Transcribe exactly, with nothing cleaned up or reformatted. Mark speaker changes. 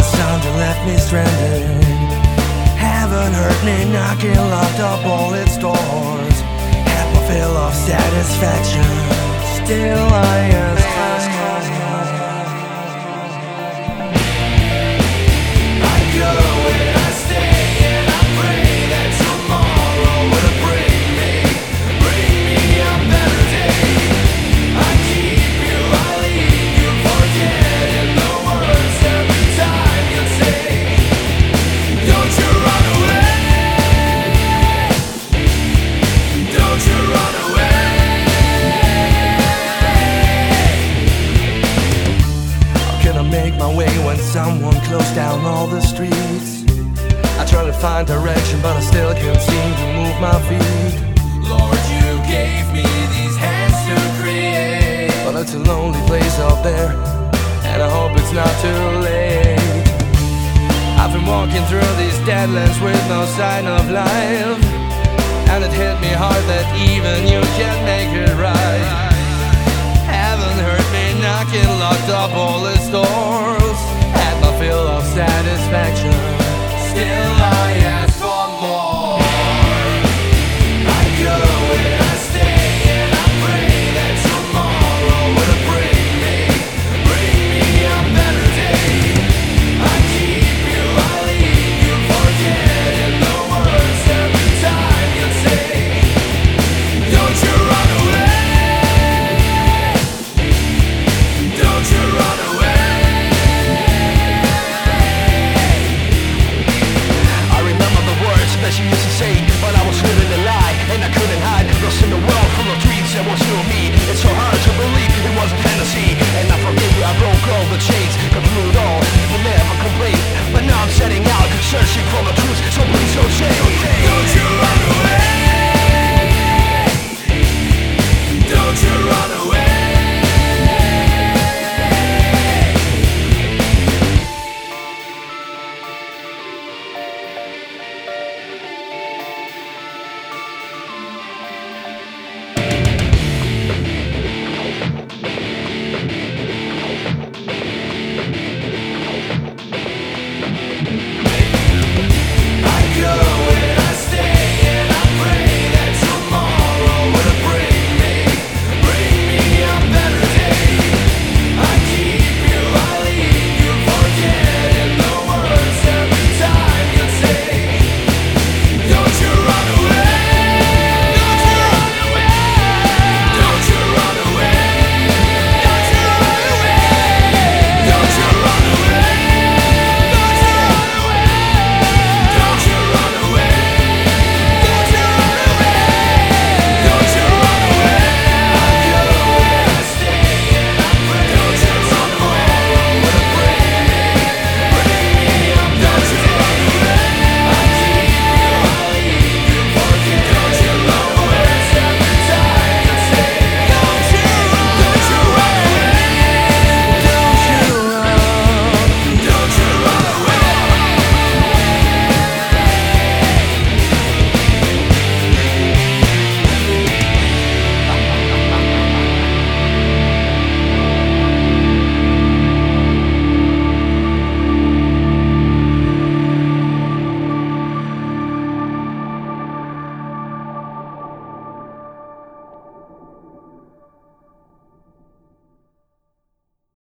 Speaker 1: sound you left me stranded. Heaven hurt me, knocking, locked up all its doors. Had my fill of satisfaction. Still I ask, I go and I stay and I pray that tomorrow will bring me, bring me a better day. I keep you, I leave you, forgetting the words every time you say. Don't you run away, don't you run away. How can I make my way when someone closed down all the streets? I try to find direction, but I still can't seem to move my feet. Lord, you gave me these hands to create, but it's a lonely place out there, and I hope it's not too late. I've been walking through these deadlands with no sign of life, and it hit me hard that even you can make it right. Haven't hurt me, knocking, locked up all its doors.